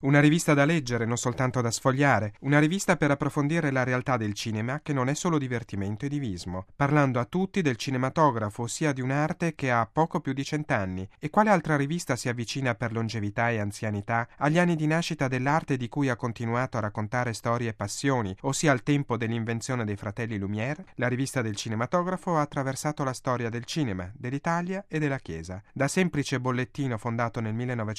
Una rivista da leggere, non soltanto da sfogliare, una rivista per approfondire la realtà del cinema che non è solo divertimento e divismo, parlando a tutti del cinematografo, ossia di un'arte che ha poco più di 100 anni. E quale altra rivista si avvicina per longevità e anzianità agli anni di nascita dell'arte di cui ha continuato a raccontare storie e passioni, ossia al tempo dell'invenzione dei fratelli Lumière? La rivista del cinematografo ha attraversato la storia del cinema, dell'Italia e della Chiesa. Da semplice bollettino fondato nel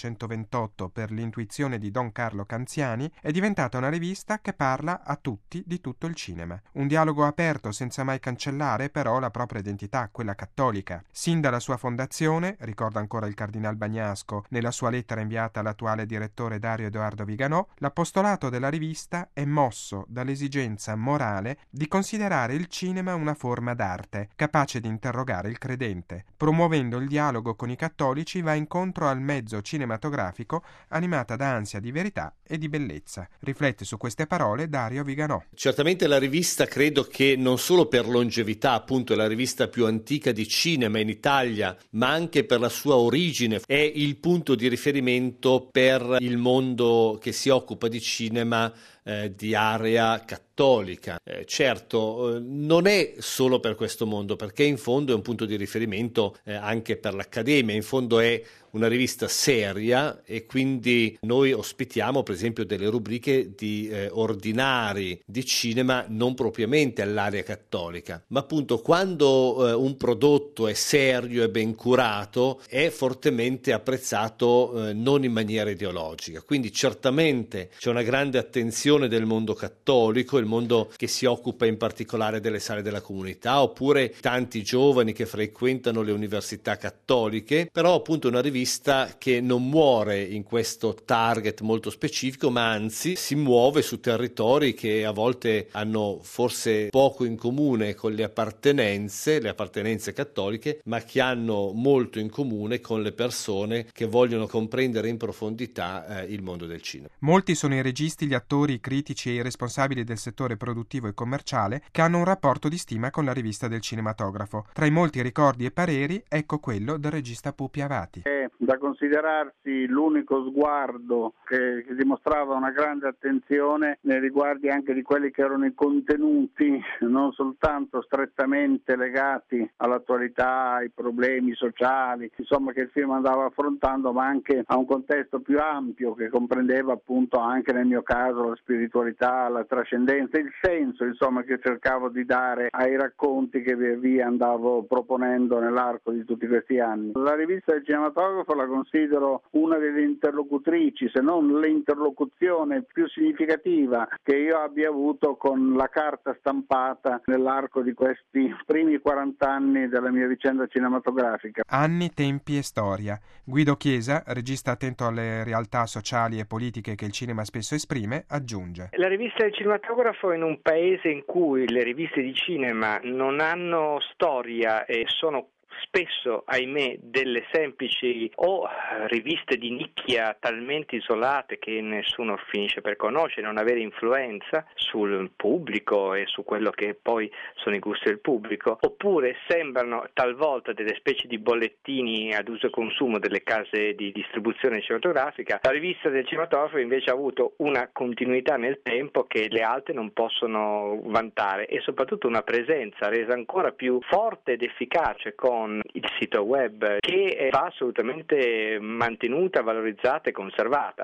1928 per l'intuizione di Don Carlo Canziani, è diventata una rivista che parla a tutti di tutto il cinema. Un dialogo aperto senza mai cancellare però la propria identità, quella cattolica. Sin dalla sua fondazione, ricorda ancora il cardinal Bagnasco nella sua lettera inviata all'attuale direttore Dario Edoardo Viganò, l'apostolato della rivista è mosso dall'esigenza morale di considerare il cinema una forma d'arte, capace di interrogare il credente. Promuovendo il dialogo con i cattolici va incontro al mezzo cinematografico animata da ansia di verità e di bellezza. Riflette su queste parole Dario Viganò. Certamente la rivista credo che non solo per longevità, appunto è la rivista più antica di cinema in Italia, ma anche per la sua origine è il punto di riferimento per il mondo che si occupa di cinema di area cattolica. Certo, non è solo per questo mondo, perché in fondo è un punto di riferimento anche per l'Accademia, in fondo è una rivista seria e quindi noi ospitiamo per esempio delle rubriche di ordinari di cinema non propriamente all'area cattolica, ma appunto quando un prodotto è serio e ben curato è fortemente apprezzato non in maniera ideologica, quindi certamente c'è una grande attenzione del mondo cattolico, il mondo che si occupa in particolare delle sale della comunità oppure tanti giovani che frequentano le università cattoliche, però appunto una rivista che non muore in questo target molto specifico, ma anzi si muove su territori che a volte hanno forse poco in comune con le appartenenze cattoliche, ma che hanno molto in comune con le persone che vogliono comprendere in profondità il mondo del cinema. Molti sono i registi, gli attori, i critici e i responsabili del settore produttivo e commerciale che hanno un rapporto di stima con la rivista del cinematografo. Tra i molti ricordi e pareri, ecco quello del regista Pupi Avati. Da considerarsi l'unico sguardo che dimostrava una grande attenzione nei riguardi anche di quelli che erano i contenuti, non soltanto strettamente legati all'attualità, ai problemi sociali, insomma, che il film andava affrontando, ma anche a un contesto più ampio che comprendeva appunto anche nel mio caso la spiritualità, la trascendenza, il senso insomma che cercavo di dare ai racconti che via via andavo proponendo nell'arco di tutti questi anni. La rivista del cinematografo la considero una delle interlocutrici, se non l'interlocuzione più significativa che io abbia avuto con la carta stampata nell'arco di questi primi 40 anni della mia vicenda cinematografica. Anni, tempi e storia. Guido Chiesa, regista attento alle realtà sociali e politiche che il cinema spesso esprime, aggiunge: La rivista del cinematografo in un paese in cui le riviste di cinema non hanno storia e sono spesso, ahimè, delle semplici o riviste di nicchia talmente isolate che nessuno finisce per conoscere, non avere influenza sul pubblico e su quello che poi sono i gusti del pubblico, oppure sembrano talvolta delle specie di bollettini ad uso e consumo delle case di distribuzione cinematografica. La rivista del cinematografo invece ha avuto una continuità nel tempo che le altre non possono vantare e soprattutto una presenza resa ancora più forte ed efficace con il sito web che va assolutamente mantenuta, valorizzata e conservata.